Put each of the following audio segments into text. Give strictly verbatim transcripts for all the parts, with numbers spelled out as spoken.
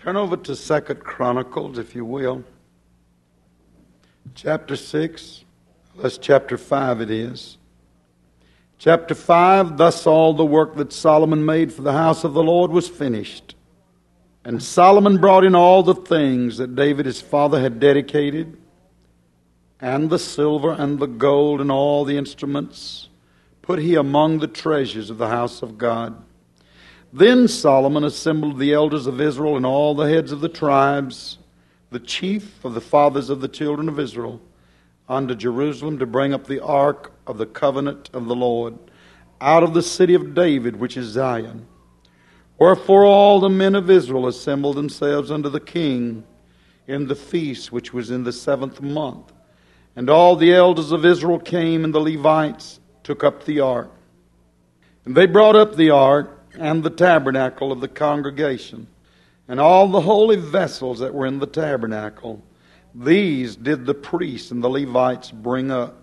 Turn over to Second Chronicles, if you will. Chapter six. That's chapter five it is. Chapter five, thus all the work that Solomon made for the house of the Lord was finished. And Solomon brought in all the things that David his father had dedicated, and the silver and the gold and all the instruments put he among the treasures of the house of God. Then Solomon assembled the elders of Israel and all the heads of the tribes, the chief of the fathers of the children of Israel, unto Jerusalem to bring up the ark of the covenant of the Lord out of the city of David, which is Zion. Wherefore all the men of Israel assembled themselves unto the king in the feast which was in the seventh month. And all the elders of Israel came, and the Levites took up the ark. And they brought up the ark and the tabernacle of the congregation, and all the holy vessels that were in the tabernacle. These did the priests and the Levites bring up.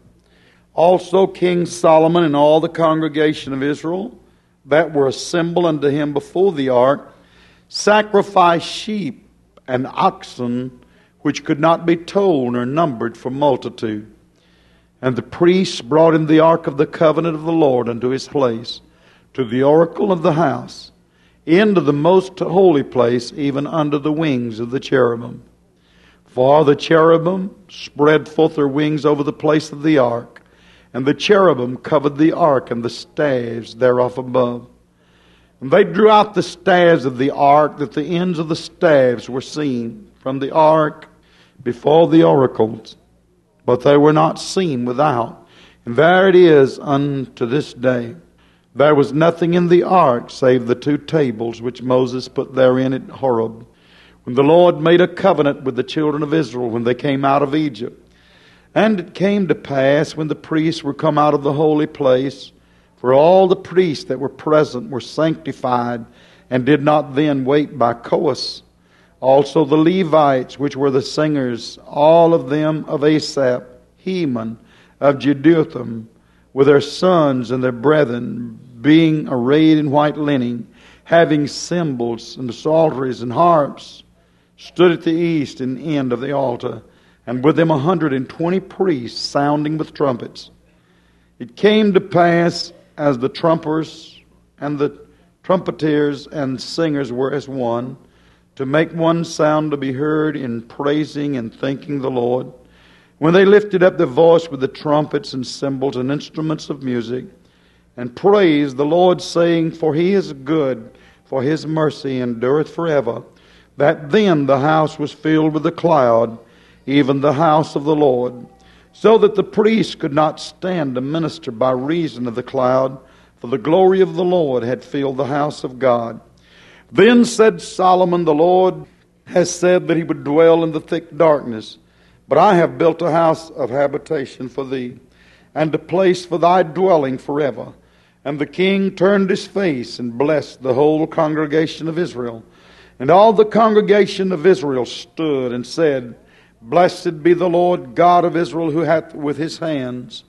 Also King Solomon and all the congregation of Israel that were assembled unto him before the ark sacrificed sheep and oxen, which could not be told nor numbered for multitude. And the priests brought in the ark of the covenant of the Lord unto his place, to the oracle of the house, into the most holy place, even under the wings of the cherubim. For the cherubim spread forth their wings over the place of the ark, and the cherubim covered the ark and the staves thereof above. And they drew out the staves of the ark, that the ends of the staves were seen from the ark before the oracles, but they were not seen without. And there it is unto this day. There was nothing in the ark save the two tables which Moses put therein at Horeb, when the Lord made a covenant with the children of Israel when they came out of Egypt. And it came to pass, when the priests were come out of the holy place, for all the priests that were present were sanctified, and did not then wait by course. Also the Levites, which were the singers, all of them of Asaph, Heman, of Jeduthun, with their sons and their brethren, being arrayed in white linen, having cymbals and psalteries and harps, stood at the east and end of the altar, and with them a hundred and twenty priests sounding with trumpets. It came to pass, as the trumpers and the trumpeters and singers were as one, to make one sound to be heard in praising and thanking the Lord, when they lifted up their voice with the trumpets and cymbals and instruments of music, and praised the Lord, saying, For he is good, for his mercy endureth forever. That then the house was filled with a cloud, even the house of the Lord, so that the priests could not stand to minister by reason of the cloud, for the glory of the Lord had filled the house of God. Then said Solomon, The Lord has said that he would dwell in the thick darkness, but I have built a house of habitation for thee, and a place for thy dwelling forever. And the king turned his face and blessed the whole congregation of Israel. And all the congregation of Israel stood and said, Blessed be the Lord God of Israel, who hath with his hands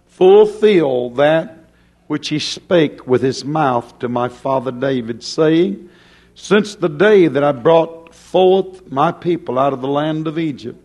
fulfilled that which he spake with his mouth to my father David, saying, Since the day that I brought forth my people out of the land of Egypt,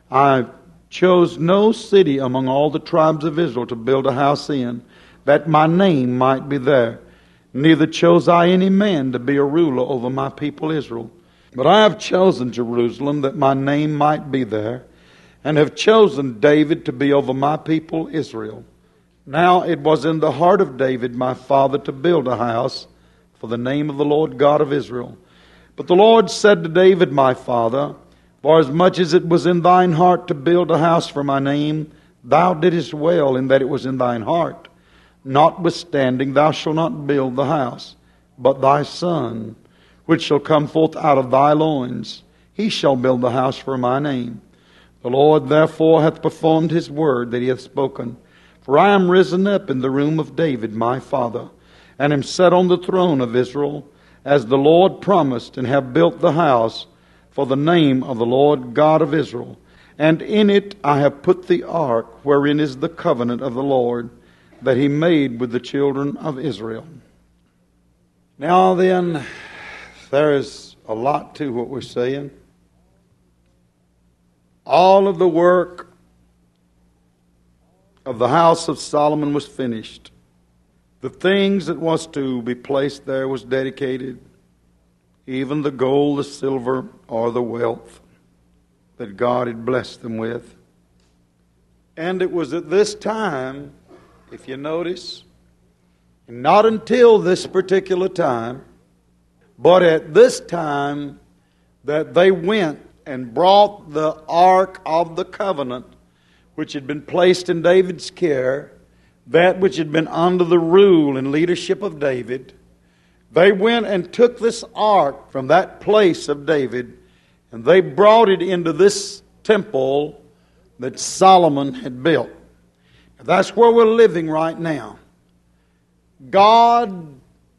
I chose no city among all the tribes of Israel to build a house in, that my name might be there. Neither chose I any man to be a ruler over my people Israel. But I have chosen Jerusalem, that my name might be there, and have chosen David to be over my people Israel. Now it was in the heart of David my father to build a house for the name of the Lord God of Israel. But the Lord said to David my father, For as much as it was in thine heart to build a house for my name, thou didst well in that it was in thine heart. Notwithstanding, thou shalt not build the house, but thy son, which shall come forth out of thy loins, he shall build the house for my name. The Lord therefore hath performed his word that he hath spoken. For I am risen up in the room of David my father, and am set on the throne of Israel, as the Lord promised, and have built the house for the name of the Lord God of Israel. And in it I have put the ark, wherein is the covenant of the Lord, that he made with the children of Israel. Now then, there is a lot to what we're saying. All of the work of the house of Solomon was finished. The things that was to be placed there was dedicated, even the gold, the silver, or the wealth that God had blessed them with. And it was at this time, if you notice, not until this particular time, but at this time that they went and brought the Ark of the Covenant, which had been placed in David's care, that which had been under the rule and leadership of David. They went and took this ark from that place of David, and they brought it into this temple that Solomon had built. That's where we're living right now. God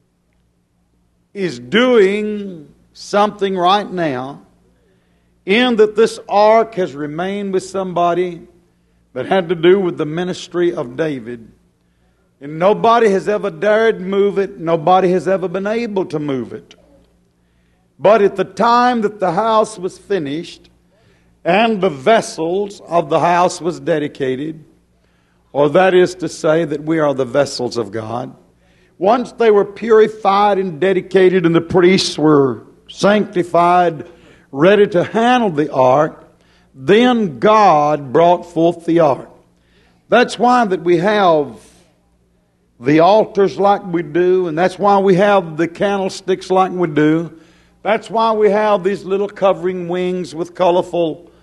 is doing something right now, in that this ark has remained with somebody that had to do with the ministry of David. And nobody has ever dared move it. Nobody has ever been able to move it. But at the time that the house was finished and the vessels of the house was dedicated, or that is to say that we are the vessels of God, once they were purified and dedicated and the priests were sanctified, ready to handle the ark, then God brought forth the ark. That's why that we have the altars like we do, and that's why we have the candlesticks like we do. That's why we have these little covering wings with colorful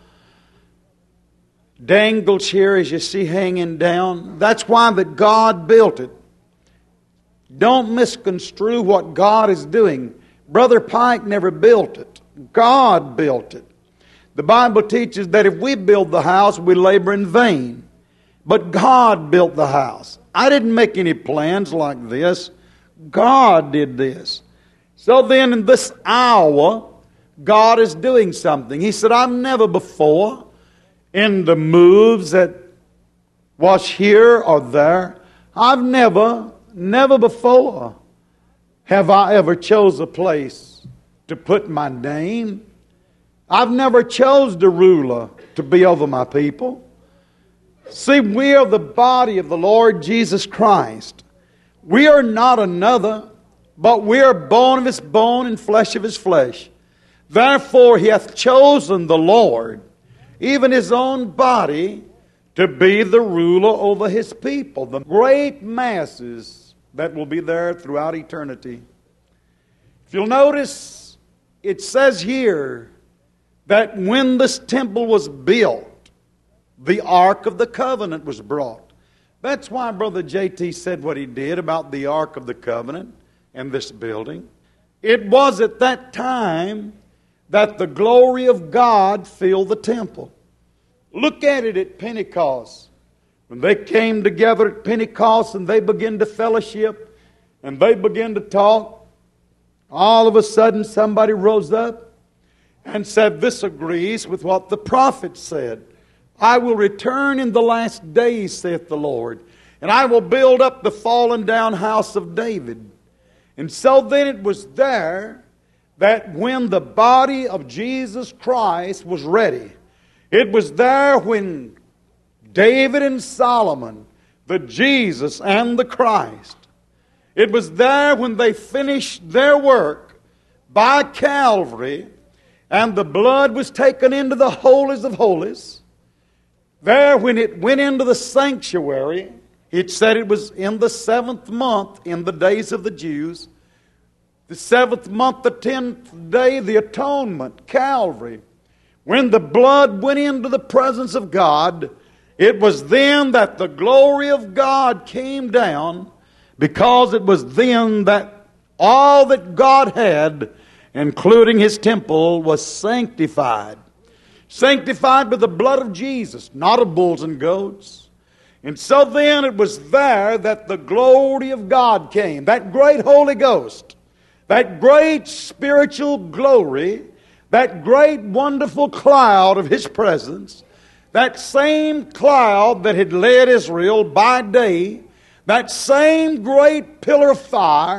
dangles here, as you see hanging down. That's why that God built it. Don't misconstrue what God is doing. Brother Pike never built it. God built it. The Bible teaches that if we build the house, we labor in vain. But God built the house. I didn't make any plans like this. God did this. So then in this hour, God is doing something. He said, I've never before, in the moves that was here or there, I've never, never before have I ever chose a place to put my name. I've never chose the ruler to be over my people. See, we are the body of the Lord Jesus Christ. We are not another, but we are bone of his bone and flesh of his flesh. Therefore he hath chosen the Lord, even his own body, to be the ruler over his people, the great masses that will be there throughout eternity. If you'll notice, it says here that when this temple was built, the Ark of the Covenant was brought. That's why Brother J T said what he did about the Ark of the Covenant and this building. It was at that time that the glory of God filled the temple. Look at it at Pentecost. When they came together at Pentecost and they began to fellowship and they began to talk, all of a sudden somebody rose up and said, this agrees with what the prophet said. I will return in the last days, saith the Lord, and I will build up the fallen down house of David. And so then it was there that when the body of Jesus Christ was ready, it was there when David and Solomon, the Jesus and the Christ, it was there when they finished their work by Calvary, and the blood was taken into the holies of holies. There, when it went into the sanctuary, it said it was in the seventh month in the days of the Jews. The seventh month, the tenth day, the atonement, Calvary. When the blood went into the presence of God, it was then that the glory of God came down, because it was then that all that God had, including his temple, was sanctified. Sanctified by the blood of Jesus, not of bulls and goats. And so then it was there that the glory of God came. That great Holy Ghost. That great spiritual glory. That great wonderful cloud of his presence. That same cloud that had led Israel by day. That same great pillar of fire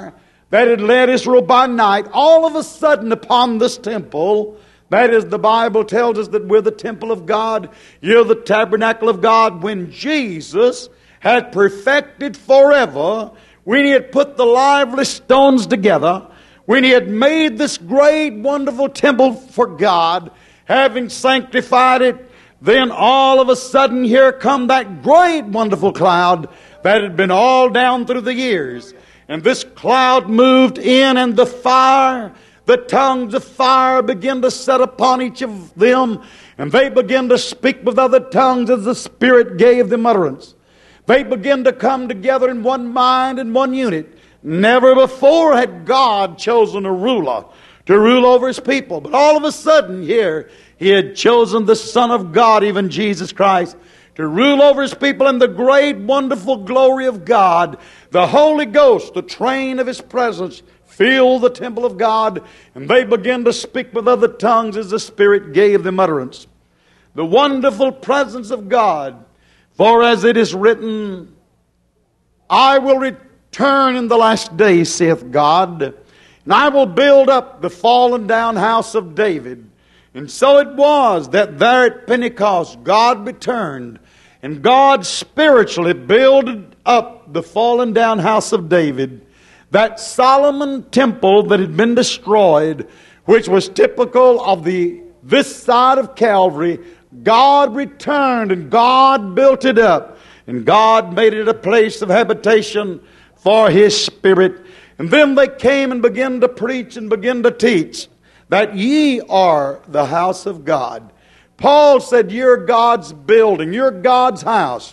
that had led Israel by night, all of a sudden upon this temple, that is, the Bible tells us that we're the temple of God, you're the tabernacle of God, when Jesus had perfected forever, when He had put the lively stones together, when He had made this great, wonderful temple for God, having sanctified it, then all of a sudden here come that great, wonderful cloud that had been all down through the years. And this cloud moved in, and the fire, the tongues of fire began to set upon each of them, and they began to speak with other tongues as the Spirit gave them utterance. They began to come together in one mind and one unit. Never before had God chosen a ruler to rule over His people. But all of a sudden here, He had chosen the Son of God, even Jesus Christ, to rule over His people in the great, wonderful glory of God. The Holy Ghost, the train of His presence, filled the temple of God, and they began to speak with other tongues as the Spirit gave them utterance. The wonderful presence of God. For as it is written, I will return in the last days, saith God, and I will build up the fallen down house of David. And so it was that there at Pentecost God returned, and God spiritually builded up the fallen down house of David, that Solomon temple that had been destroyed, which was typical of the this side of Calvary. God returned and God built it up, and God made it a place of habitation for His Spirit. And then they came and began to preach and began to teach that ye are the house of God. Paul said, you're God's building, you're God's house.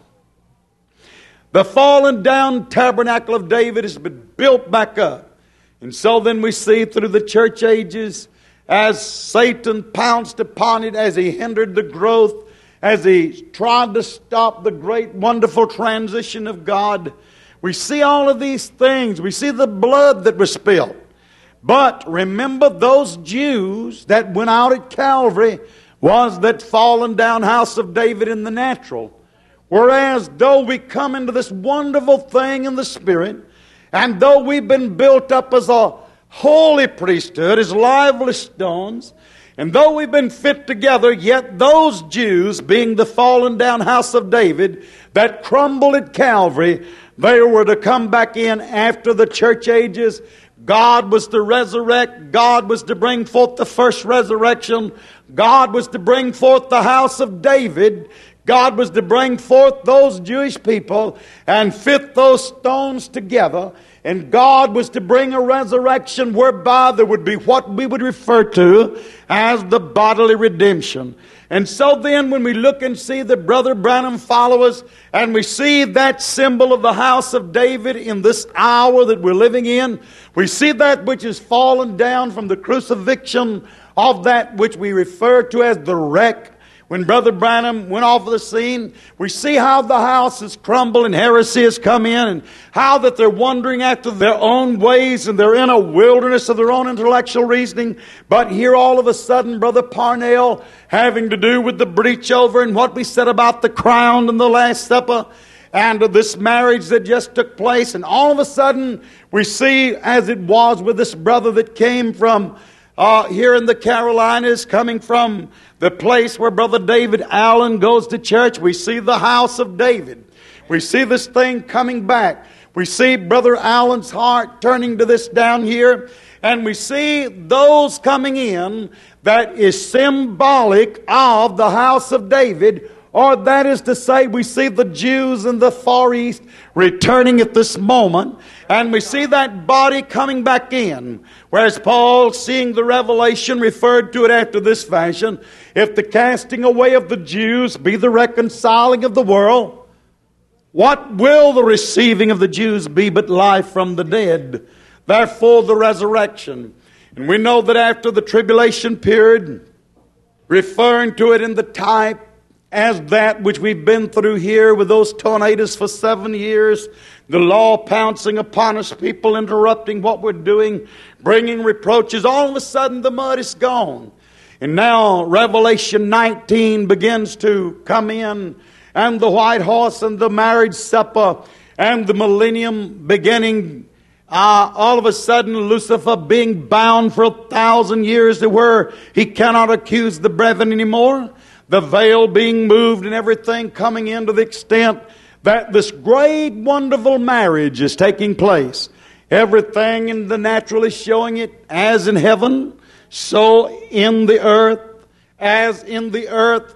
The fallen down tabernacle of David has been built back up. And so then we see through the church ages, as Satan pounced upon it, as he hindered the growth, as he tried to stop the great wonderful transition of God, we see all of these things. We see the blood that was spilled. But remember, those Jews that went out at Calvary was that fallen down house of David in the natural. Whereas though we come into this wonderful thing in the Spirit, and though we've been built up as a holy priesthood, as lively stones, and though we've been fit together, yet those Jews, being the fallen down house of David that crumbled at Calvary, they were to come back in after the church ages. God was to resurrect. God was to bring forth the first resurrection. God was to bring forth the house of David. God was to bring forth those Jewish people and fit those stones together. And God was to bring a resurrection whereby there would be what we would refer to as the bodily redemption. And so then when we look and see the Brother Branham followers, and we see that symbol of the house of David in this hour that we're living in, we see that which is fallen down from the crucifixion of that which we refer to as the wreck. When Brother Branham went off of the scene, we see how the house has crumbled and heresy has come in, and how that they're wandering after their own ways, and they're in a wilderness of their own intellectual reasoning. But here all of a sudden, Brother Parnell, having to do with the breach over and what we said about the crown and the Last Supper, and this marriage that just took place, and all of a sudden we see, as it was with this brother that came from uh, here in the Carolinas, coming from the place where Brother David Allen goes to church, we see the house of David. We see this thing coming back. We see Brother Allen's heart turning to this down here. And we see those coming in that is symbolic of the house of David. Or that is to say, we see the Jews in the Far East returning at this moment. And we see that body coming back in. Whereas Paul, seeing the revelation, referred to it after this fashion. If the casting away of the Jews be the reconciling of the world, what will the receiving of the Jews be but life from the dead? Therefore the resurrection. And we know that after the tribulation period, referring to it in the type as that which we've been through here with those tornadoes for seven years, the law pouncing upon us, people interrupting what we're doing, bringing reproaches, all of a sudden the mud is gone. And now Revelation nineteen begins to come in, and the white horse and the marriage supper and the millennium beginning Uh, all of a sudden, Lucifer being bound for a thousand years to where he cannot accuse the brethren anymore. The veil being moved and everything coming in to the extent that this great, wonderful marriage is taking place. Everything in the natural is showing it as in heaven, so in the earth. As in the earth,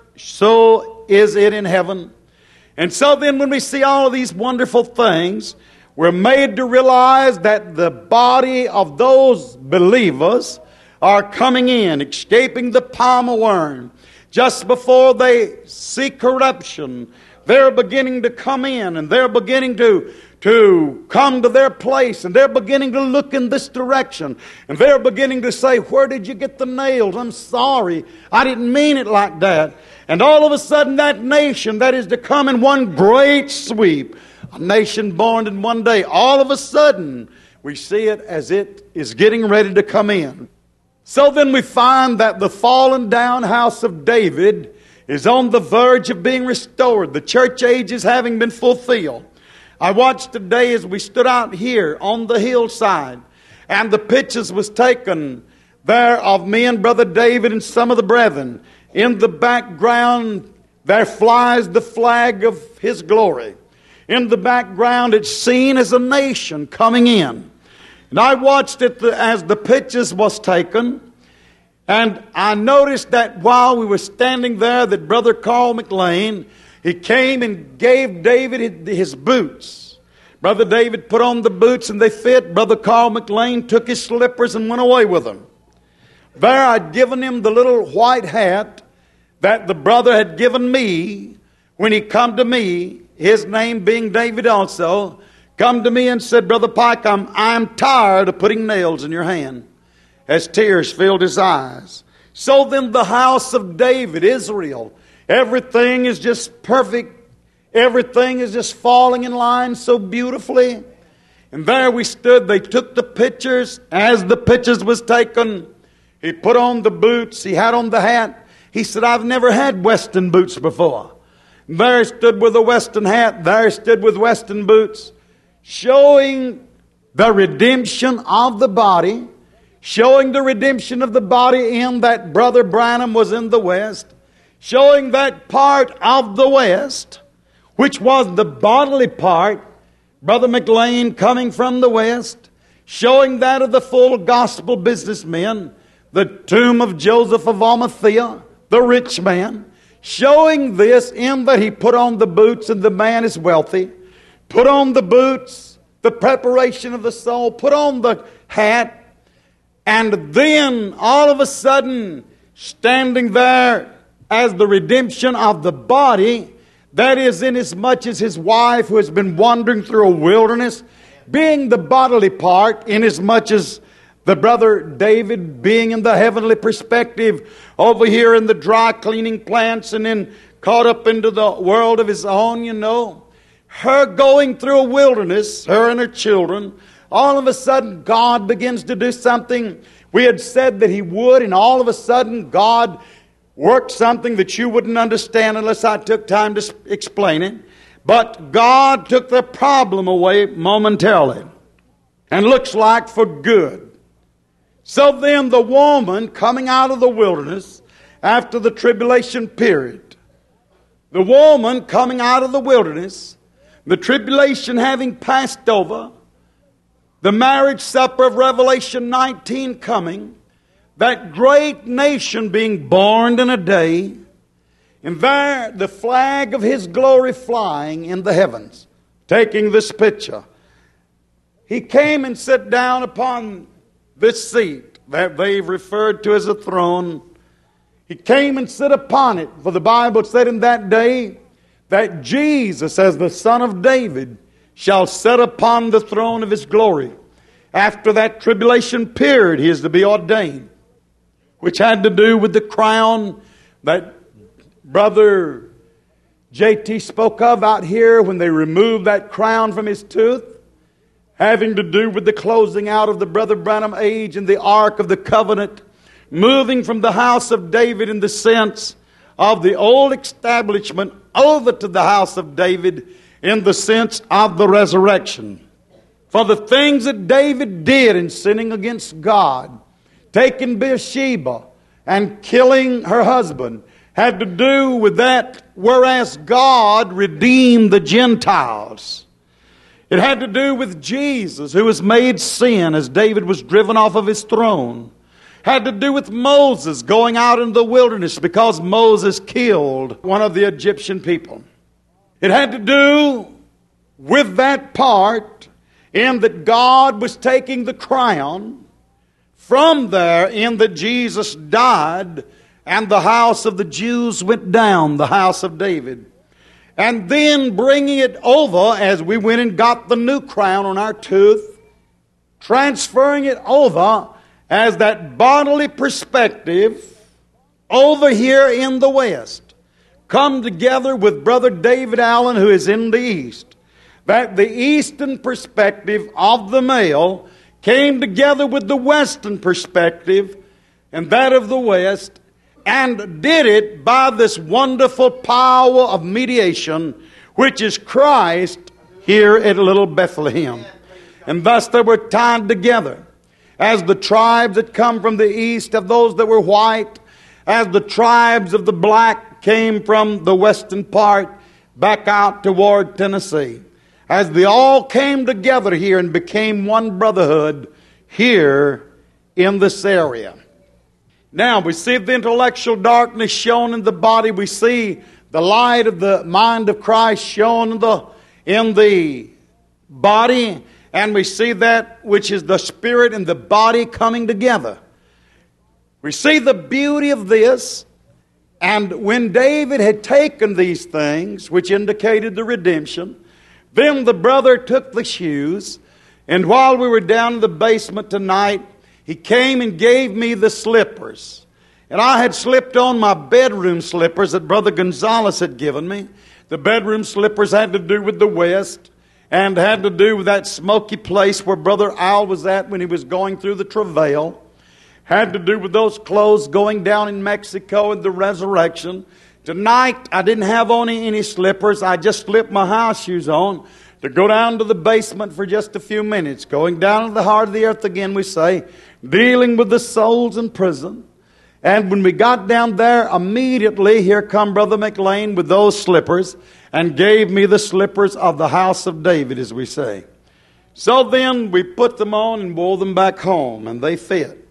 so is it in heaven. And so then when we see all of these wonderful things, we're made to realize that the body of those believers are coming in, escaping the palmer worm. Just before they see corruption, they're beginning to come in, and they're beginning to, to come to their place, and they're beginning to look in this direction, and they're beginning to say, where did you get the nails? I'm sorry, I didn't mean it like that. And all of a sudden that nation that is to come in one great sweep, a nation born in one day, all of a sudden we see it as it is getting ready to come in. So then we find that the fallen down house of David is on the verge of being restored. The church age is having been fulfilled. I watched today as we stood out here on the hillside, and the pictures was taken there of me and Brother David and some of the brethren. In the background there flies the flag of His glory. In the background it's seen as a nation coming in. And I watched it as the pictures was taken, and I noticed that while we were standing there that Brother Carl McLean, he came and gave David his boots. Brother David put on the boots and they fit. Brother Carl McLean took his slippers and went away with them. There I'd given him the little white hat that the brother had given me when he come to me, his name being David also, come to me and said, Brother Pike, I'm, I'm tired of putting nails in your hand, as tears filled his eyes. So then the house of David, Israel, everything is just perfect. Everything is just falling in line so beautifully. And there we stood. They took the pictures. As the pictures was taken, he put on the boots. He had on the hat. He said, I've never had Western boots before. And there he stood with a Western hat. There he stood with Western boots, showing the redemption of the body, showing the redemption of the body in that Brother Branham was in the West, showing that part of the West, which was the bodily part, Brother McLean coming from the West, showing that of the full gospel businessmen, the tomb of Joseph of Arimathea, the rich man, showing this in that he put on the boots and the man is wealthy, put on the boots, the preparation of the soul, put on the hat, and then all of a sudden, standing there as the redemption of the body, that is inasmuch as his wife who has been wandering through a wilderness, being the bodily part, inasmuch as the brother David being in the heavenly perspective over here in the dry cleaning plants and then caught up into the world of his own, you know. Her going through a wilderness, her and her children, all of a sudden God begins to do something. We had said that He would, and all of a sudden God worked something that you wouldn't understand unless I took time to explain it. But God took the problem away momentarily, and looks like for good. So then the woman coming out of the wilderness after the tribulation period, the woman coming out of the wilderness, the tribulation having passed over, the marriage supper of Revelation nineteen coming, that great nation being born in a day, and there the flag of His glory flying in the heavens, taking this picture. He came and sat down upon this seat that they've referred to as a throne. He came and sat upon it, for the Bible said in that day that Jesus, as the Son of David, shall sit upon the throne of His glory. After that tribulation period, He is to be ordained, which had to do with the crown that Brother J T spoke of out here when they removed that crown from his tooth, having to do with the closing out of the Brother Branham age and the Ark of the Covenant, moving from the house of David in the sense of the old establishment over to the house of David in the sense of the resurrection. For the things that David did in sinning against God, taking Bathsheba and killing her husband, had to do with that, whereas God redeemed the Gentiles. It had to do with Jesus, who was made sin as David was driven off of his throne. Had to do with Moses going out in the wilderness because Moses killed one of the Egyptian people. It had to do with that part in that God was taking the crown from there, in that Jesus died and the house of the Jews went down, the house of David. And then bringing it over as we went and got the new crown on our tooth, transferring it over as that bodily perspective over here in the West, come together with Brother David Allen, who is in the East. That the Eastern perspective of the male came together with the Western perspective and that of the West, and did it by this wonderful power of mediation, which is Christ here at Little Bethlehem. And thus they were tied together. As the tribes that come from the east of those that were white, as the tribes of the black came from the western part back out toward Tennessee. As they all came together here and became one brotherhood here in this area. Now we see the intellectual darkness shown in the body. We see the light of the mind of Christ shown in the, in the body. And we see that which is the spirit and the body coming together. We see the beauty of this. And when David had taken these things, which indicated the redemption, then the brother took the shoes. And while we were down in the basement tonight, he came and gave me the slippers. And I had slipped on my bedroom slippers that Brother Gonzalez had given me. The bedroom slippers had to do with the West and had to do with that smoky place where Brother Al was at when he was going through the travail. Had to do with those clothes going down in Mexico and the resurrection. Tonight, I didn't have on any slippers. I just slipped my house shoes on to go down to the basement for just a few minutes. Going down to the heart of the earth again, we say, dealing with the souls in prison. And when we got down there, immediately here come Brother McLean with those slippers and gave me the slippers of the house of David, as we say. So then we put them on and wore them back home, and they fit.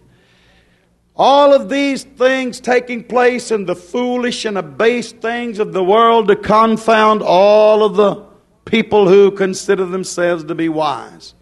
All of these things taking place in the foolish and abased things of the world to confound all of the people who consider themselves to be wise.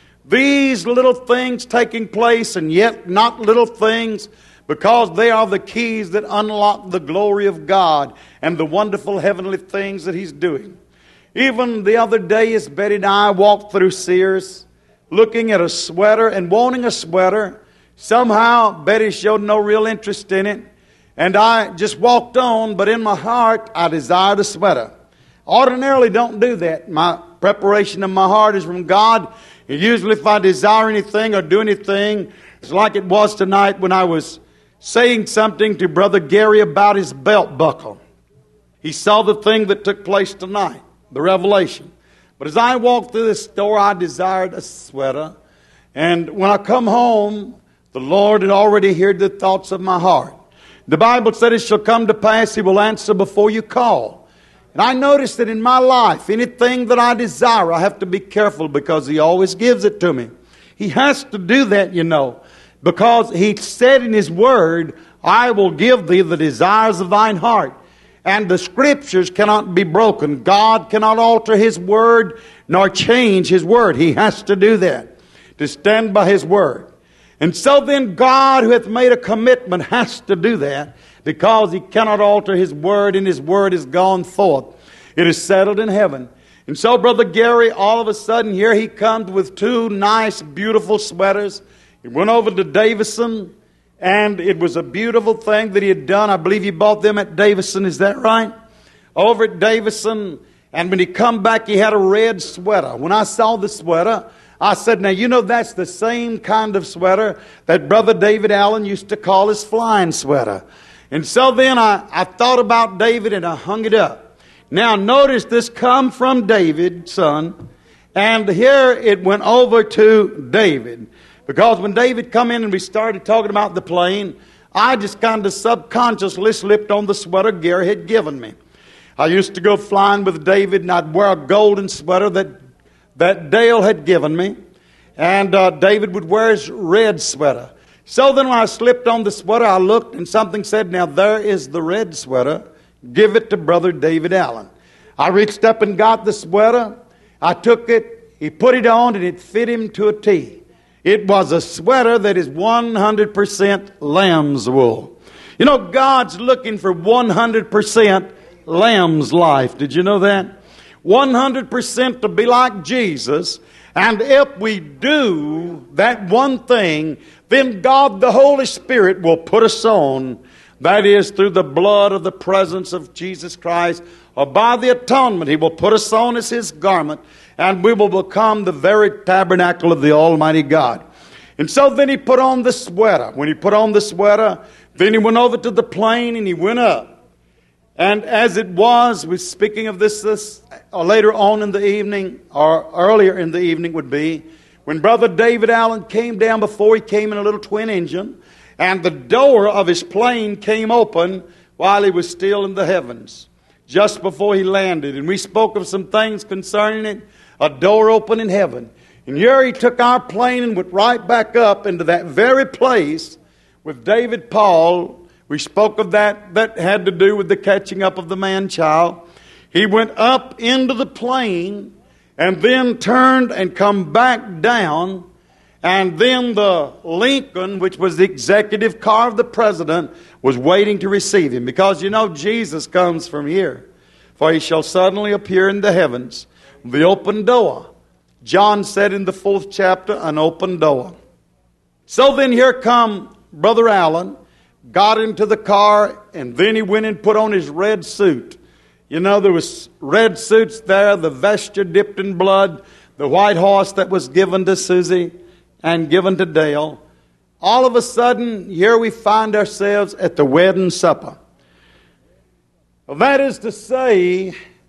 These little things taking place, and yet not little things, because they are the keys that unlock the glory of God and the wonderful heavenly things that He's doing. Even the other day, as Betty and I walked through Sears, looking at a sweater and wanting a sweater. Somehow, Betty showed no real interest in it. And I just walked on, but in my heart, I desired a sweater. Ordinarily don't do that. My preparation of my heart is from God. And usually if I desire anything or do anything, it's like it was tonight when I was saying something to Brother Gary about his belt buckle. He saw the thing that took place tonight, the revelation. But as I walked through this store, I desired a sweater. And when I come home, the Lord had already heard the thoughts of my heart. The Bible said it shall come to pass, He will answer before you call. And I noticed that in my life, anything that I desire, I have to be careful because He always gives it to me. He has to do that, you know, because He said in His Word, I will give thee the desires of thine heart. And the Scriptures cannot be broken. God cannot alter His Word nor change His Word. He has to do that, to stand by His Word. And so then God, who hath made a commitment, has to do that because He cannot alter His Word, and His Word is gone forth. It is settled in heaven. And so Brother Gary, all of a sudden, here he comes with two nice, beautiful sweaters. He went over to Davison, and it was a beautiful thing that he had done. I believe he bought them at Davison, is that right? Over at Davison, and when he come back, he had a red sweater. When I saw the sweater, I said, now, you know, that's the same kind of sweater that Brother David Allen used to call his flying sweater. And so then I, I thought about David and I hung it up. Now, notice this come from David, son, And here it went over to David. Because when David come in and we started talking about the plane, I just kind of subconsciously slipped on the sweater Gary had given me. I used to go flying with David, and I'd wear a golden sweater that, that Dale had given me. And uh, David would wear his red sweater. So then when I slipped on the sweater, I looked and something said, now there is the red sweater. Give it to Brother David Allen. I reached up and got the sweater. I took it, he put it on, and it fit him to a T. It was a sweater that is one hundred percent lamb's wool. You know, God's looking for one hundred percent lamb's life. Did you know that? one hundred percent to be like Jesus. And if we do that one thing, then God the Holy Spirit will put us on. That is, through the blood of the presence of Jesus Christ, or by the atonement, He will put us on as His garment, and we will become the very tabernacle of the Almighty God. And so then he put on the sweater. When he put on the sweater, then he went over to the plane and he went up. And as it was, we're speaking of this, this or later on in the evening, or earlier in the evening would be, when Brother David Allen came down before he came in a little twin engine, and the door of his plane came open while he was still in the heavens, just before he landed. And we spoke of some things concerning it, a door open in heaven. And here he took our plane and went right back up into that very place with David Paul. We spoke of that. That had to do with the catching up of the man-child. He went up into the plane and then turned and come back down. And then the Lincoln, which was the executive car of the president, was waiting to receive him. Because you know Jesus comes from here. For he shall suddenly appear in the heavens. The open door. John said in the fourth chapter, an open door. So then here come Brother Allen, got into the car, and then he went and put on his red suit. You know, there was red suits there, the vesture dipped in blood, the white horse that was given to Susie and given to Dale. All of a sudden, here we find ourselves at the wedding supper. Well, that is to say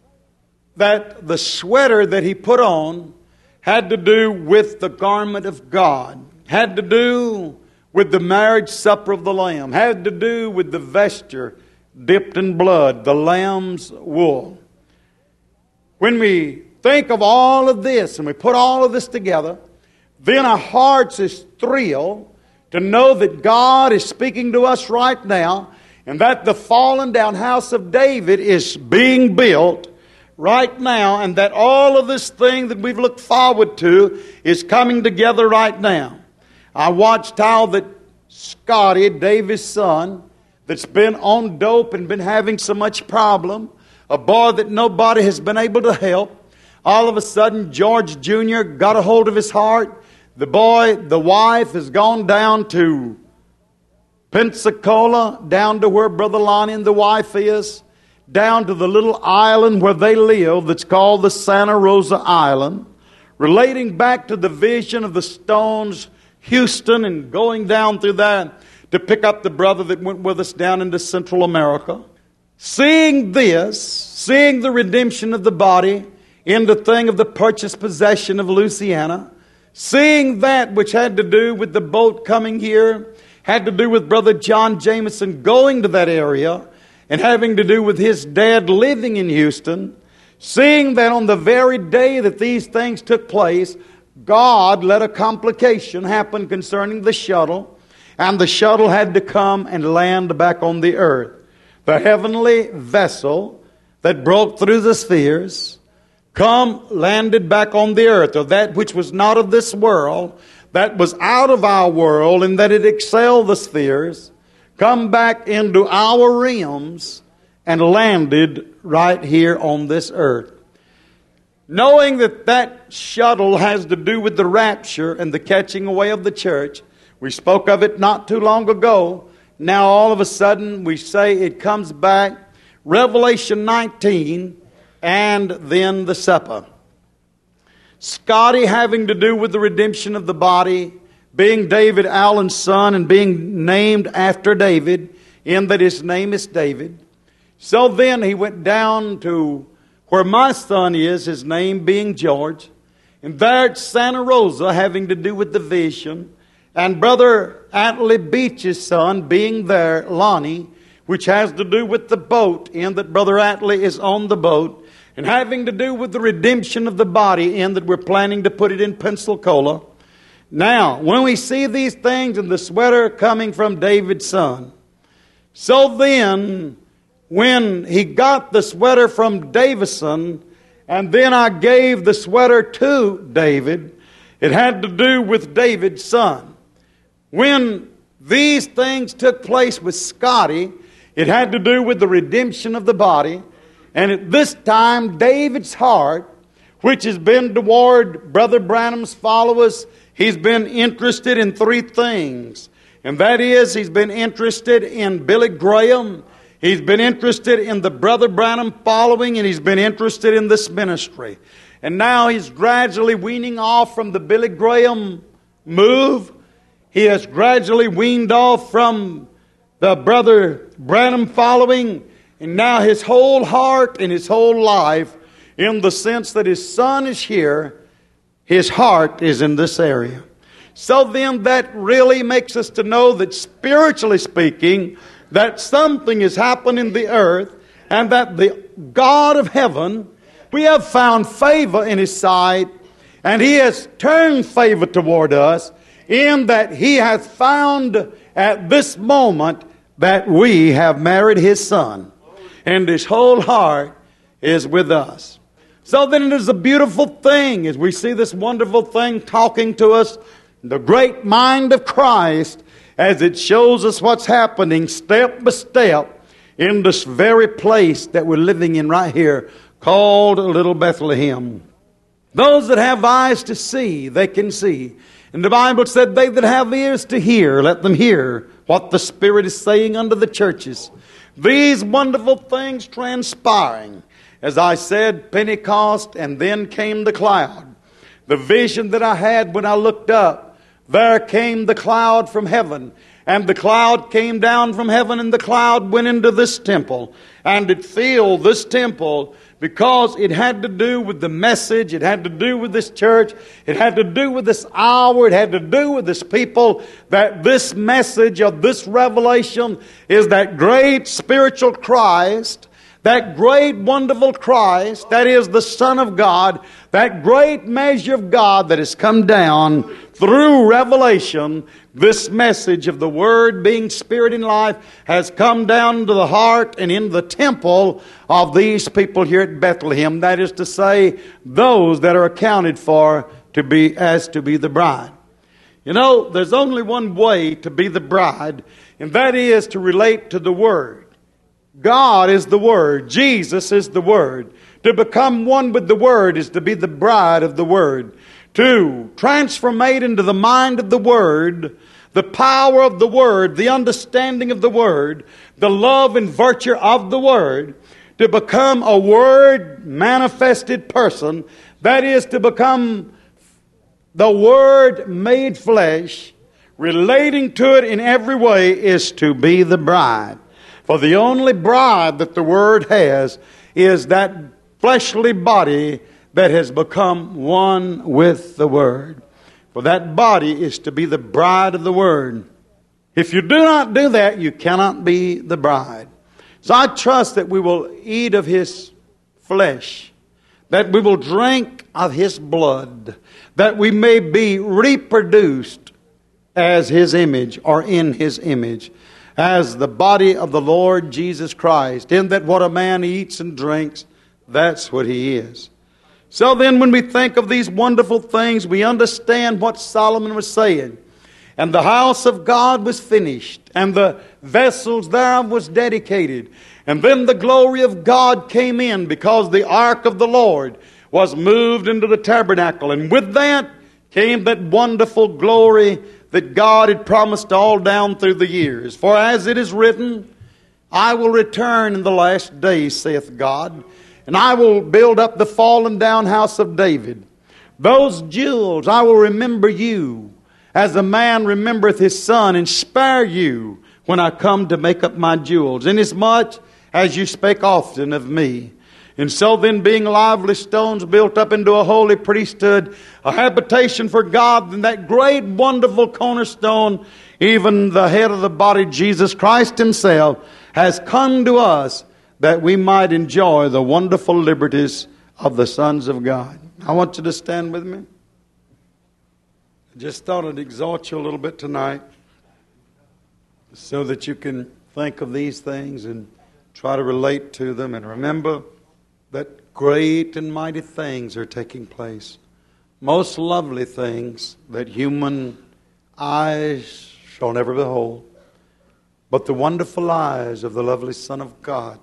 that the sweater that he put on had to do with the garment of God, had to do with the marriage supper of the Lamb, had to do with the vesture dipped in blood, the lamb's wool. When we think of all of this and we put all of this together, then our hearts is thrilled to know that God is speaking to us right now, and that the fallen down house of David is being built right now, and that all of this thing that we've looked forward to is coming together right now. I watched how that Scotty, David's son, that's been on dope and been having so much problem, a boy that nobody has been able to help, all of a sudden George Junior got a hold of his heart. The boy, the wife, has gone down to Pensacola, down to where Brother Lonnie and the wife is, down to the little island where they live that's called the Santa Rosa Island, relating back to the vision of the Stones, Houston, and going down through that to pick up the brother that went with us down into Central America. Seeing this, seeing the redemption of the body in the thing of the purchased possession of Louisiana, seeing that which had to do with the boat coming here, had to do with Brother John Jameson going to that area, and having to do with his dad living in Houston, seeing that on the very day that these things took place, God let a complication happen concerning the shuttle, and the shuttle had to come and land back on the earth. The heavenly vessel that broke through the spheres, come, landed back on the earth, or that which was not of this world, that was out of our world, and that it excelled the spheres, come back into our realms and landed right here on this earth. Knowing that that shuttle has to do with the rapture and the catching away of the church, we spoke of it not too long ago. Now all of a sudden we say it comes back, Revelation nineteen, and then the supper. Scotty having to do with the redemption of the body, being David Allen's son and being named after David, in that his name is David. So then he went down to where my son is, his name being George. And there at Santa Rosa, having to do with the vision, and Brother Atlee Beach's son being there, Lonnie, which has to do with the boat, in that Brother Atlee is on the boat, and having to do with the redemption of the body, in that we're planning to put it in Pensacola. Now, when we see these things and the sweater coming from David's son, so then, when he got the sweater from Davison, and then I gave the sweater to David, it had to do with David's son. When these things took place with Scotty, it had to do with the redemption of the body. And at this time, David's heart, which has been toward Brother Branham's followers, he's been interested in three things. And that is, he's been interested in Billy Graham, he's been interested in the Brother Branham following, and he's been interested in this ministry. And now he's gradually weaning off from the Billy Graham move. He has gradually weaned off from the Brother Branham following. And now his whole heart and his whole life, in the sense that his son is here, his heart is in this area. So then that really makes us to know that, spiritually speaking, that something has happened in the earth, and that the God of heaven, we have found favor in His sight, and He has turned favor toward us, in that He hath found at this moment that we have married His Son, and His whole heart is with us. So then it is a beautiful thing as we see this wonderful thing talking to us, the great mind of Christ, as it shows us what's happening step by step in this very place that we're living in right here, called Little Bethlehem. Those that have eyes to see, they can see. And the Bible said, they that have ears to hear, let them hear what the Spirit is saying unto the churches. These wonderful things transpiring. As I said, Pentecost, and then came the cloud. The vision that I had when I looked up, there came the cloud from heaven. And the cloud came down from heaven, and the cloud went into this temple. And it filled this temple because it had to do with the message. It had to do with this church. It had to do with this hour. It had to do with this people. That this message of this revelation is that great spiritual Christ, that great wonderful Christ, that is the Son of God, that great measure of God that has come down through revelation. This message of the Word being Spirit and life has come down to the heart and in the temple of these people here at Bethlehem. That is to say, those that are accounted for to be as to be the bride. You know, there's only one way to be the bride, and that is to relate to the Word. God is the Word. Jesus is the Word. To become one with the Word is to be the bride of the Word. To transformate into the mind of the Word, the power of the Word, the understanding of the Word, the love and virtue of the Word, to become a Word manifested person, that is to become the Word made flesh, relating to it in every way, is to be the bride. For the only bride that the Word has is that fleshly body that has become one with the Word. For that body is to be the bride of the Word. If you do not do that, you cannot be the bride. So I trust that we will eat of His flesh, that we will drink of His blood, that we may be reproduced as His image, or in His image, as the body of the Lord Jesus Christ, in that what a man eats and drinks, that's what he is. So then when we think of these wonderful things, we understand what Solomon was saying. And the house of God was finished, and the vessels thereof was dedicated. And then the glory of God came in, because the ark of the Lord was moved into the tabernacle. And with that came that wonderful glory that God had promised all down through the years. For as it is written, I will return in the last days, saith God, and I will build up the fallen down house of David. Those jewels, I will remember you, as a man remembereth his son, and spare you when I come to make up my jewels, inasmuch as you spake often of me. And so then, being lively stones built up into a holy priesthood, a habitation for God, and that great wonderful cornerstone, even the head of the body, Jesus Christ Himself, has come to us that we might enjoy the wonderful liberties of the sons of God. I want you to stand with me. I just thought I'd exhort you a little bit tonight so that you can think of these things and try to relate to them and remember that great and mighty things are taking place. Most lovely things that human eyes shall never behold. But the wonderful eyes of the lovely Son of God,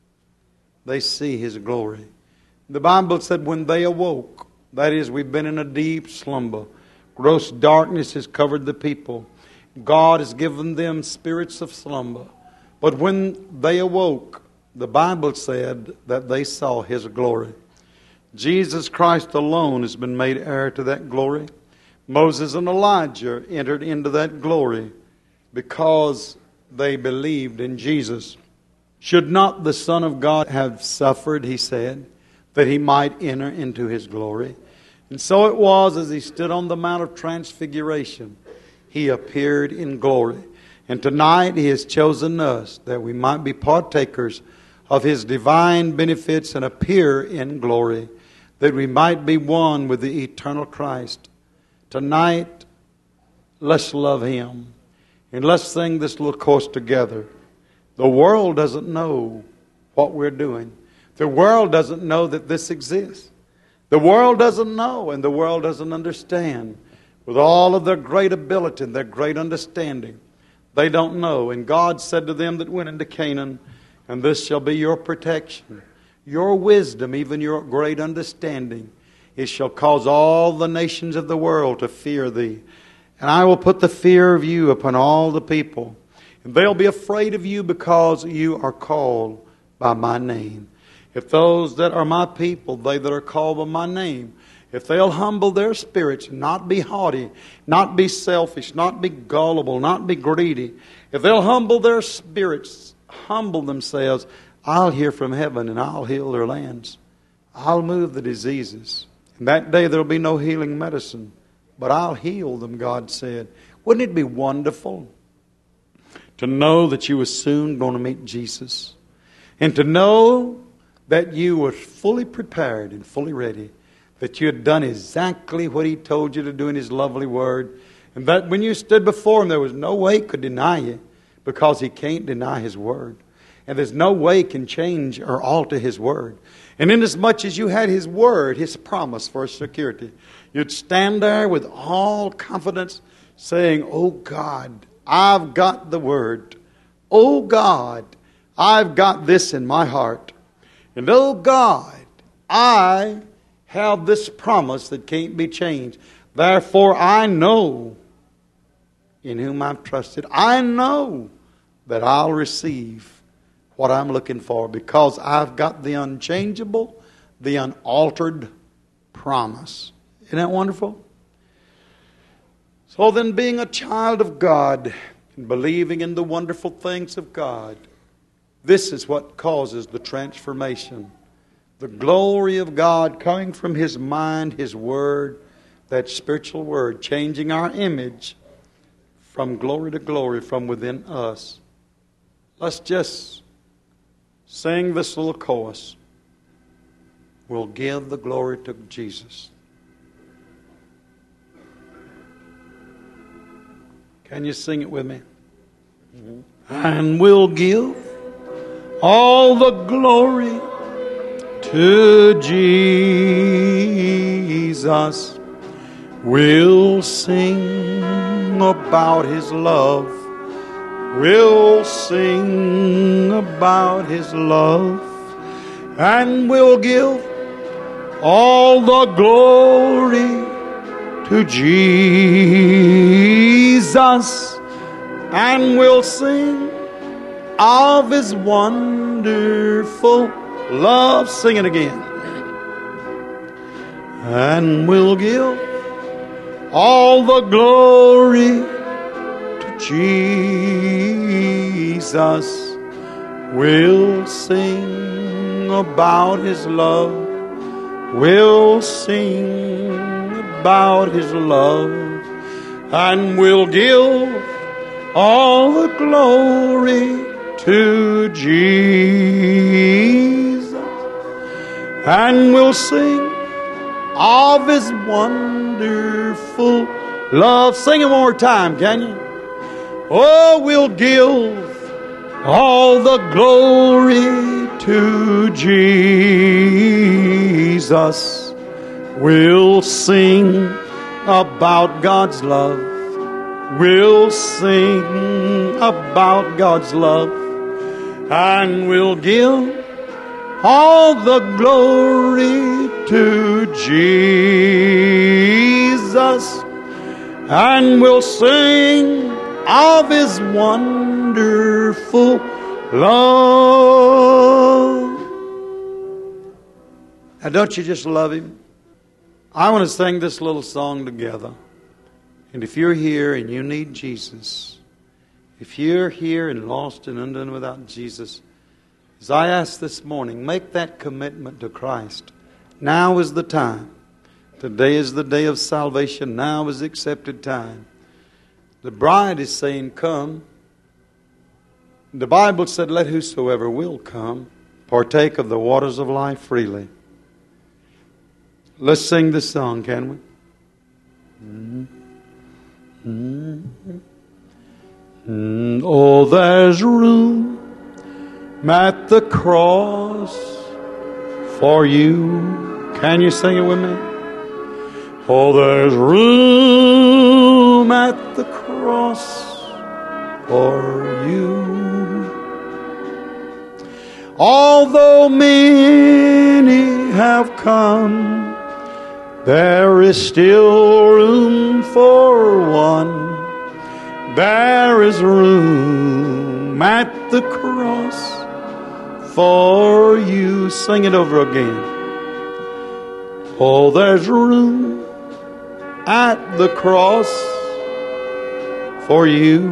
they see His glory. The Bible said when they awoke, that is, we've been in a deep slumber. Gross darkness has covered the people. God has given them spirits of slumber. But when they awoke, the Bible said that they saw His glory. Jesus Christ alone has been made heir to that glory. Moses and Elijah entered into that glory because they believed in Jesus. Should not the Son of God have suffered, He said, that He might enter into His glory? And so it was as He stood on the Mount of Transfiguration, He appeared in glory. And tonight He has chosen us that we might be partakers of His divine benefits and appear in glory, that we might be one with the eternal Christ. Tonight, let's love Him. And let's sing this little chorus together. The world doesn't know what we're doing. The world doesn't know that this exists. The world doesn't know, and the world doesn't understand. With all of their great ability and their great understanding, they don't know. And God said to them that went into Canaan, and this shall be your protection, your wisdom, even your great understanding. It shall cause all the nations of the world to fear thee. And I will put the fear of you upon all the people. And they'll be afraid of you because you are called by my name. If those that are my people, they that are called by my name, if they'll humble their spirits, not be haughty, not be selfish, not be gullible, not be greedy, if they'll humble their spirits, humble themselves, I'll hear from heaven and I'll heal their lands. I'll move the diseases. And that day there'll be no healing medicine, but I'll heal them, God said. Wouldn't it be wonderful to know that you were soon going to meet Jesus? And to know that you were fully prepared and fully ready, that you had done exactly what He told you to do in His lovely Word, and that when you stood before Him, there was no way He could deny you, because He can't deny His Word. And there's no way He can change or alter His Word. And inasmuch as you had His Word, His promise for security, you'd stand there with all confidence saying, oh God, I've got the Word. Oh God, I've got this in my heart. And oh God, I have this promise that can't be changed. Therefore I know in whom I've trusted. I know that I'll receive what I'm looking for, because I've got the unchangeable, the unaltered promise. Isn't that wonderful? So then, being a child of God and believing in the wonderful things of God, this is what causes the transformation. The glory of God coming from His mind, His Word, that spiritual Word, changing our image from glory to glory from within us. Let's just sing this little chorus. We'll give the glory to Jesus. Can you sing it with me? And we'll give all the glory to Jesus. We'll sing about His love. We'll sing about His love. And we'll give all the glory to Jesus. And we'll sing of His wonderful love. Sing it again. And we'll give all the glory to Jesus. We'll sing about His love. We'll sing about His love. And we'll give all the glory to Jesus. And we'll sing of His wonderful love. Sing it one more time, can you? Oh, we'll give all the glory to Jesus. We'll sing about God's love. We'll sing about God's love. And we'll give all the glory to Jesus. And we'll sing of His wonderful love. Now, don't you just love Him? I want to sing this little song together. And if you're here and you need Jesus, if you're here and lost and undone without Jesus, as I asked this morning, make that commitment to Christ. Now is the time. Today is the day of salvation. Now is the accepted time. The bride is saying, come. The Bible said, let whosoever will come, partake of the waters of life freely. Let's sing this song, can we? Mm-hmm. Mm-hmm. Mm-hmm. Oh, there's room at the cross for you. Can you sing it with me? Oh, there's room at the cross for you. Although many have come, there is still room for one. There is room at the cross for you. Sing it over again. Oh, there's room at the cross for you.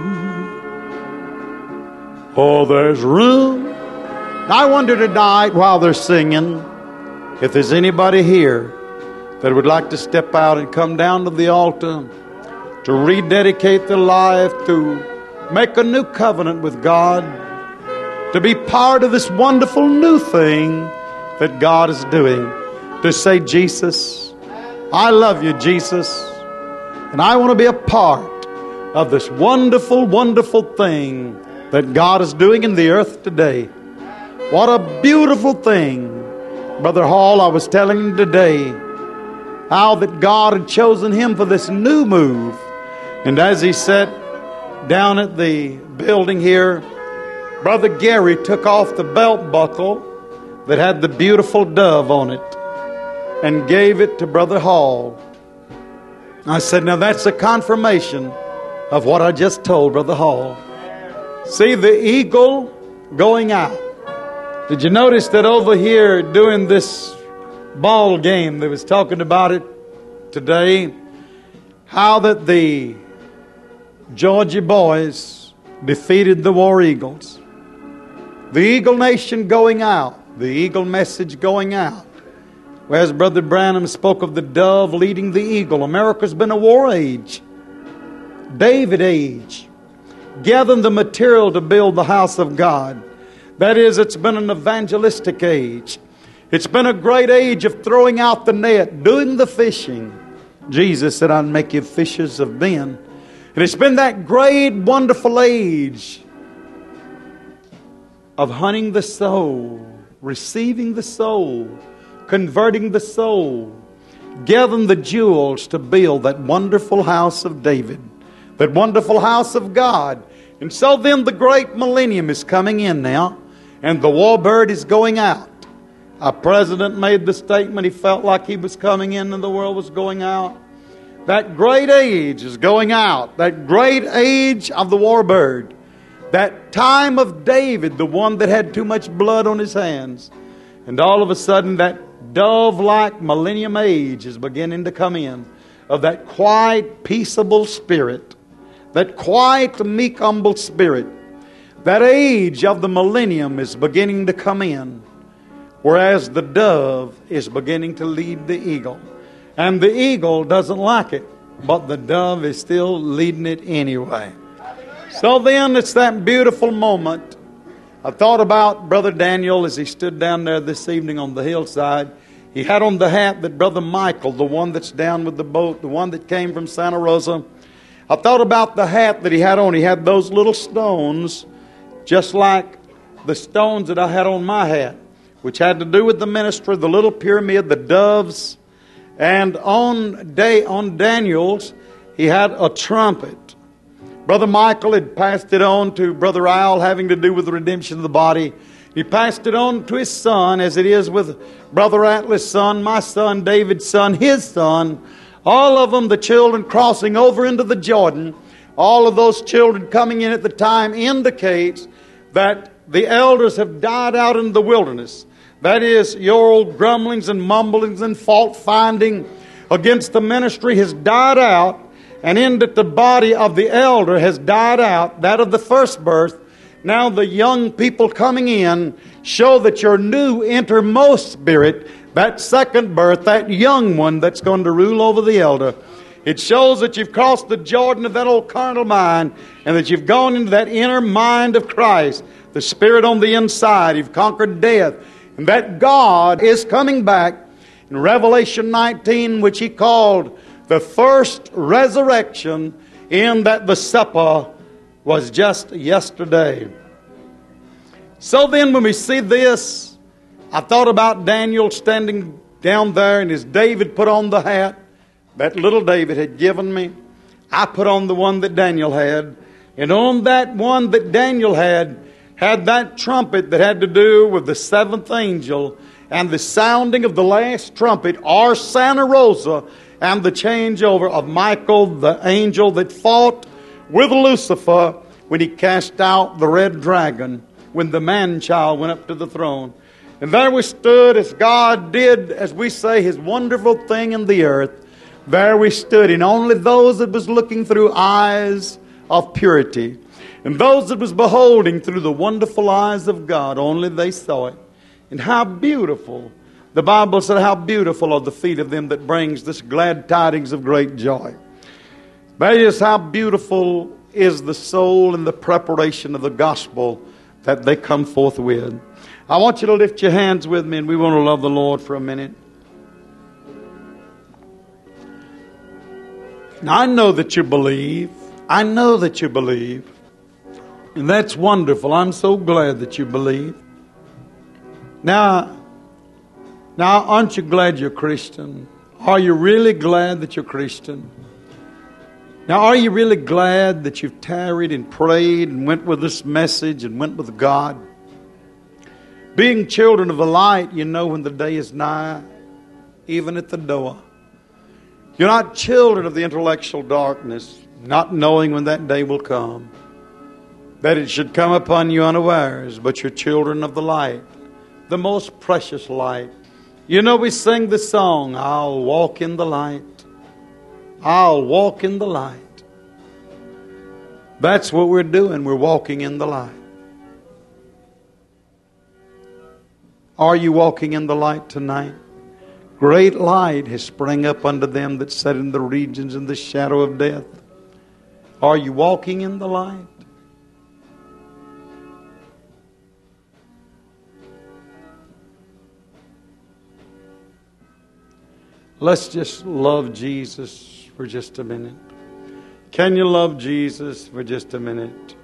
Oh, there's room. I wonder tonight while they're singing, if there's anybody here that would like to step out and come down to the altar to rededicate their life, to make a new covenant with God, to be part of this wonderful new thing that God is doing, to say, Jesus, I love you, Jesus, and I want to be a part of this wonderful, wonderful thing that God is doing in the earth today. What a beautiful thing. Brother Hall, I was telling him today how that God had chosen him for this new move. And as he sat down at the building here, Brother Gary took off the belt buckle that had the beautiful dove on it and gave it to Brother Hall. I said, now that's a confirmation of what I just told Brother Hall. See the eagle going out. Did you notice that over here doing this ball game, they was talking about it today, how that the Georgia boys defeated the War Eagles. The Eagle Nation going out, the Eagle message going out. Whereas Brother Branham spoke of the dove leading the eagle. America's been a war age, David age, gathering the material to build the house of God. That is, it's been an evangelistic age. It's been a great age of throwing out the net, doing the fishing. Jesus said, I'll make you fishers of men. And it's been that great, wonderful age of hunting the soul, receiving the soul, converting the soul, gathering the jewels to build that wonderful house of David, that wonderful house of God. And so then the great millennium is coming in now, and the warbird is going out. Our president made the statement he felt like he was coming in and the world was going out. That great age is going out. That great age of the warbird. That time of David, the one that had too much blood on his hands. And all of a sudden that dove-like millennium age is beginning to come in. Of that quiet, peaceable spirit. That quiet, meek, humble spirit. That age of the millennium is beginning to come in. whereas the dove is beginning to lead the eagle. And the eagle doesn't like it, but the dove is still leading it anyway. So then it's that beautiful moment. I thought about Brother Daniel as he stood down there this evening on the hillside. He had on the hat that Brother Michael, the one that's down with the boat, the one that came from Santa Rosa. I thought about the hat that he had on. He had those little stones, just like the stones that I had on my hat, which had to do with the ministry, the little pyramid, the doves. And on day on Daniel's, he had a trumpet. Brother Michael had passed it on to Brother Al, having to do with the redemption of the body. He passed it on to his son, as it is with Brother Atlas' son, my son, David's son, his son. All of them, the children crossing over into the Jordan. All of those children coming in at the time indicates that the elders have died out in the wilderness. That is, your old grumblings and mumblings and fault finding against the ministry has died out, and in that the body of the elder has died out, that of the first birth. Now the young people coming in show that your new innermost spirit, that second birth, that young one that's going to rule over the elder, it shows that you've crossed the Jordan of that old carnal mind, and that you've gone into that inner mind of Christ, the Spirit on the inside. You've conquered death, and that God is coming back in Revelation nineteen, which He called the first resurrection, in that the supper was just yesterday. So then when we see this, I thought about Daniel standing down there, and as David put on the hat that little David had given me, I put on the one that Daniel had. And on that one that Daniel had, had that trumpet that had to do with the seventh angel and the sounding of the last trumpet, or Santa Rosa, and the changeover of Michael, the angel that fought with Lucifer when he cast out the red dragon, when the man-child went up to the throne. And there we stood as God did, as we say, His wonderful thing in the earth. There we stood, and only those that was looking through eyes of purity, and those that was beholding through the wonderful eyes of God, only they saw it. And how beautiful. The Bible said, how beautiful are the feet of them that brings this glad tidings of great joy. That is, how beautiful is the soul and the preparation of the gospel that they come forth with. I want you to lift your hands with me, and we want to love the Lord for a minute. Now, I know that you believe. I know that you believe. And that's wonderful. I'm so glad that you believe. Now, now, aren't you glad you're Christian? Are you really glad that you're Christian? Now, are you really glad that you've tarried and prayed and went with this message and went with God? Being children of the light, you know when the day is nigh, even at the door. You're not children of the intellectual darkness, not knowing when that day will come, that it should come upon you unawares, but you're children of the light, the most precious light. You know, we sing the song, I'll walk in the light. I'll walk in the light. That's what we're doing. We're walking in the light. Are you walking in the light tonight? Great light has sprung up unto them that sat in the regions in the shadow of death. Are you walking in the light? Let's just love Jesus for just a minute. Can you love Jesus for just a minute?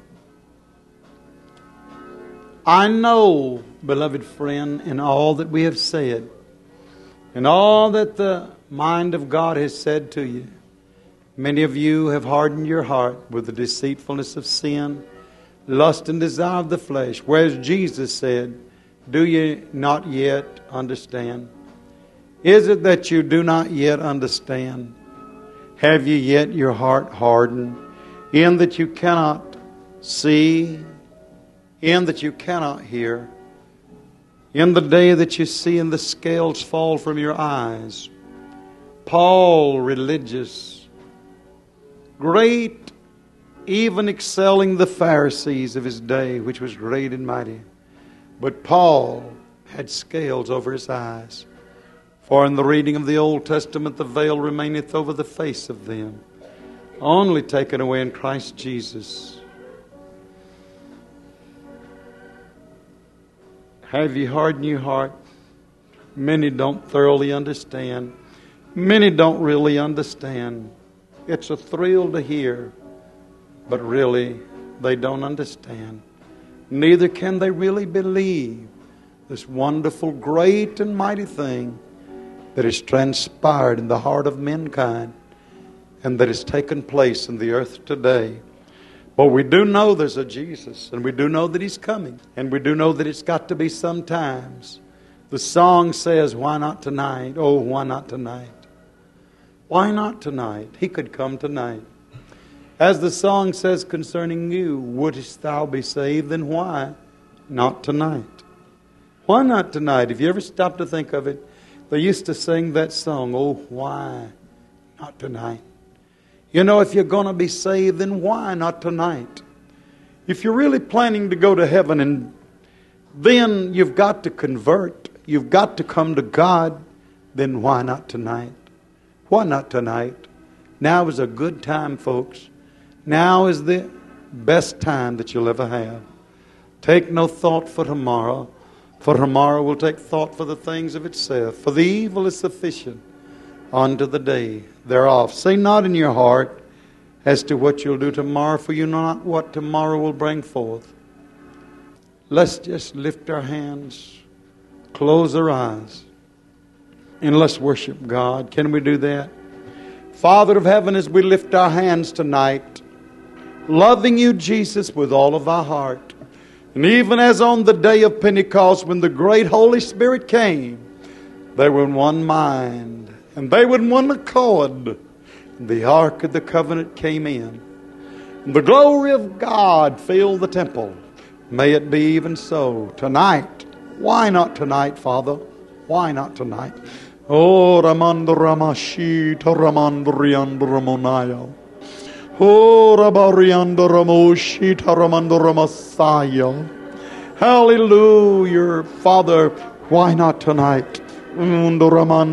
I know, beloved friend, in all that we have said, and all that the mind of God has said to you, many of you have hardened your heart with the deceitfulness of sin, lust and desire of the flesh. Whereas Jesus said, do you not yet understand? Is it that you do not yet understand? Have you yet your heart hardened, in that you cannot see, in that you cannot hear? In the day that you see and the scales fall from your eyes. Paul, religious, great, even excelling the Pharisees of his day, which was great and mighty. But Paul had scales over his eyes. For in the reading of the Old Testament, the veil remaineth over the face of them, only taken away in Christ Jesus. Have you hardened your heart? Many don't thoroughly understand. Many don't really understand. It's a thrill to hear, but really they don't understand. Neither can they really believe this wonderful, great and mighty thing that has transpired in the heart of mankind and that has taken place in the earth today. But we do know there's a Jesus, and we do know that He's coming, and we do know that it's got to be sometimes. The song says, why not tonight? Oh, why not tonight? Why not tonight? He could come tonight. As the song says concerning you, wouldst thou be saved? Then why not tonight? Why not tonight? If you ever stop to think of it, they used to sing that song, oh, why not tonight? You know, if you're going to be saved, then why not tonight? If you're really planning to go to heaven, and then you've got to convert, you've got to come to God, then why not tonight? Why not tonight? Now is a good time, folks. Now is the best time that you'll ever have. Take no thought for tomorrow, for tomorrow will take thought for the things of itself. For the evil is sufficient unto the day thereof. Say not in your heart as to what you'll do tomorrow, for you know not what tomorrow will bring forth. Let's just lift our hands, close our eyes, and let's worship God. Can we do that? Father of heaven, as we lift our hands tonight, loving you, Jesus, with all of our heart, and even as on the day of Pentecost when the great Holy Spirit came, they were in one mind, and they were in one accord. The Ark of the Covenant came in. The glory of God filled the temple. May it be even so tonight. Why not tonight, Father? Why not tonight? Oh, Ramando Ramashi, Taramando Riando Ramonaya. Oh, Rabariando Ramoshi, Taramando Ramasaya. Hallelujah, Father. Why not tonight? Holy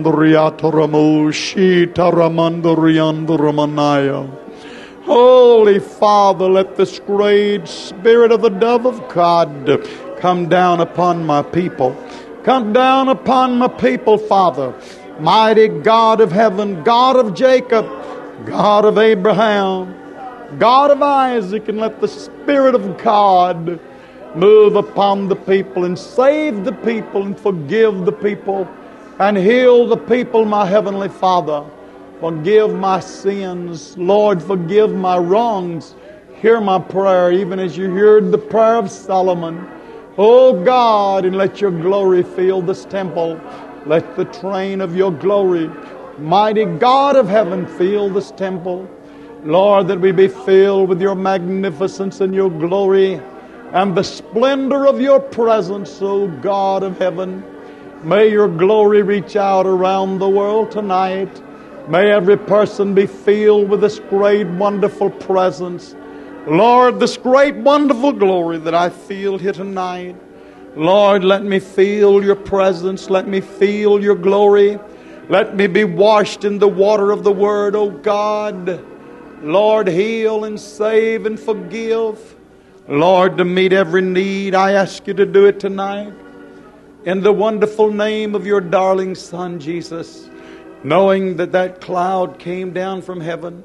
Father, let this great Spirit of the dove of God come down upon my people. Come down upon my people, Father. Mighty God of heaven, God of Jacob, God of Abraham, God of Isaac, and let the Spirit of God move upon the people and save the people and forgive the people and heal the people, my Heavenly Father. Forgive my sins. Lord, forgive my wrongs. Hear my prayer, even as you heard the prayer of Solomon. Oh God, and let your glory fill this temple. Let the train of your glory, mighty God of heaven, fill this temple. Lord, that we be filled with your magnificence and your glory and the splendor of your presence, O God of heaven. May your glory reach out around the world tonight. May every person be filled with this great, wonderful presence. Lord, this great, wonderful glory that I feel here tonight. Lord, let me feel your presence. Let me feel your glory. Let me be washed in the water of the Word, O God. Lord, heal and save and forgive. Lord, to meet every need, I ask you to do it tonight. In the wonderful name of your darling Son, Jesus, knowing that that cloud came down from heaven,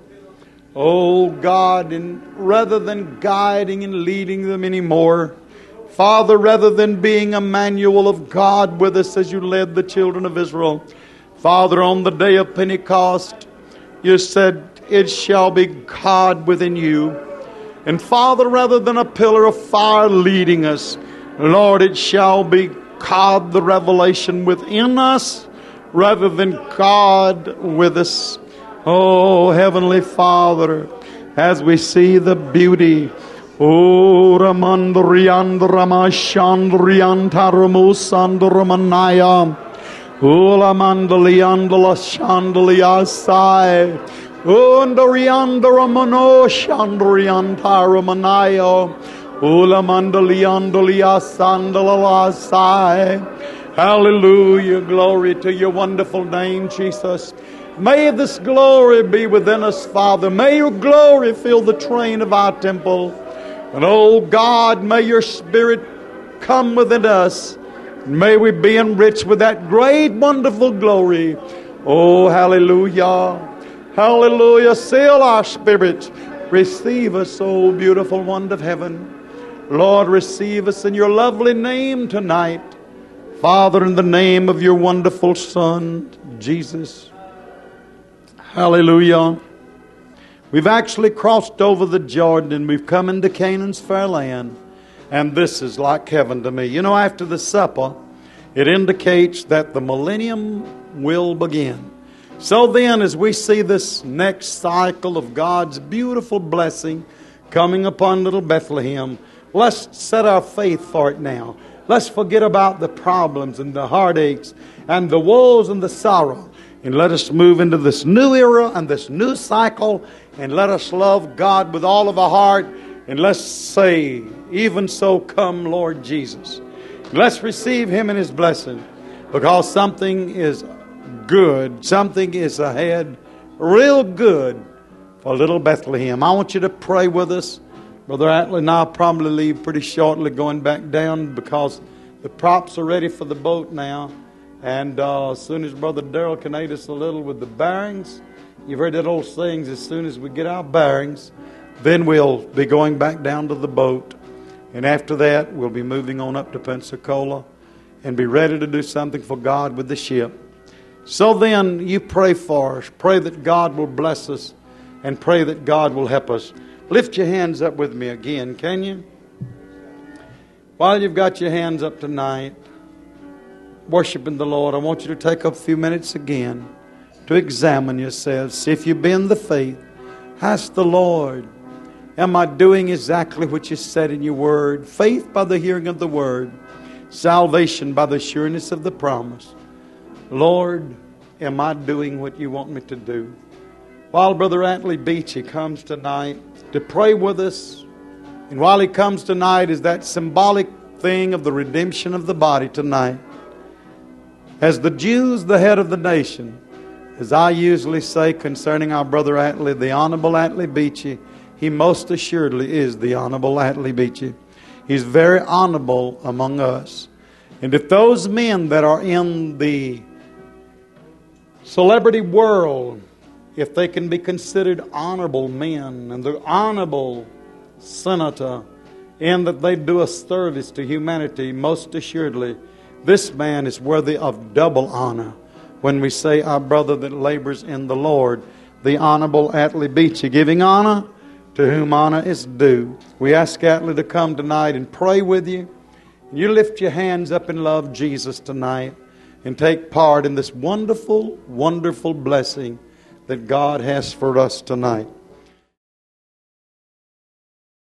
oh God, and rather than guiding and leading them anymore, Father, rather than being Emmanuel of God with us as you led the children of Israel, Father, on the day of Pentecost, you said, it shall be God within you. And Father, rather than a pillar of fire leading us, Lord, it shall be God, the revelation within us, rather than God with us. Oh, Heavenly Father, as we see the beauty, oh, Ramandriandramashandriantaramusandramanaya, oh, Lamandaliandala Shandaliasai, oh, Ndariandaramano Shandriantaramanaya, Ula mandaliandalia sandalasai. Hallelujah. Glory to your wonderful name, Jesus. May this glory be within us, Father. May your glory fill the train of our temple. And oh God, may your Spirit come within us. May we be enriched with that great, wonderful glory. Oh, hallelujah. Hallelujah. Seal our spirits. Receive us, oh beautiful one of heaven. Lord, receive us in your lovely name tonight. Father, in the name of your wonderful Son, Jesus. Hallelujah. We've actually crossed over the Jordan and we've come into Canaan's fair land. And this is like heaven to me. You know, after the supper, it indicates that the millennium will begin. So then, as we see this next cycle of God's beautiful blessing coming upon little Bethlehem, let's set our faith for it now. Let's forget about the problems and the heartaches and the woes and the sorrow. And let us move into this new era and this new cycle. And let us love God with all of our heart. And let's say, even so, come Lord Jesus. Let's receive Him in His blessing. Because something is good. Something is ahead. Real good for little Bethlehem. I want you to pray with us. Brother Atlee and I'll probably leave pretty shortly going back down because the props are ready for the boat now. And uh, as soon as Brother Darrell can aid us a little with the bearings, you've heard that old saying, as soon as we get our bearings, then we'll be going back down to the boat. And after that, we'll be moving on up to Pensacola and be ready to do something for God with the ship. So then, you pray for us. Pray that God will bless us and pray that God will help us. Lift your hands up with me again, can you? While you've got your hands up tonight, worshiping the Lord, I want you to take a few minutes again to examine yourselves. See if you bend the faith. Ask the Lord, am I doing exactly what you said in your word? Faith by the hearing of the word. Salvation by the sureness of the promise. Lord, am I doing what you want me to do? While Brother Atlee Beachy comes tonight to pray with us, and while he comes tonight is that symbolic thing of the redemption of the body tonight. As the Jews, the head of the nation, as I usually say concerning our Brother Atlee, the Honorable Atlee Beachy, he most assuredly is the Honorable Atlee Beachy. He's very honorable among us. And if those men that are in the celebrity world, if they can be considered honorable men, and the honorable senator, in that they do a service to humanity, most assuredly, this man is worthy of double honor. When we say our brother that labors in the Lord, the Honorable Atlee Beachy, giving honor to whom honor is due. We ask Atlee to come tonight and pray with you. You lift your hands up and love Jesus tonight and take part in this wonderful, wonderful blessing that God has for us tonight.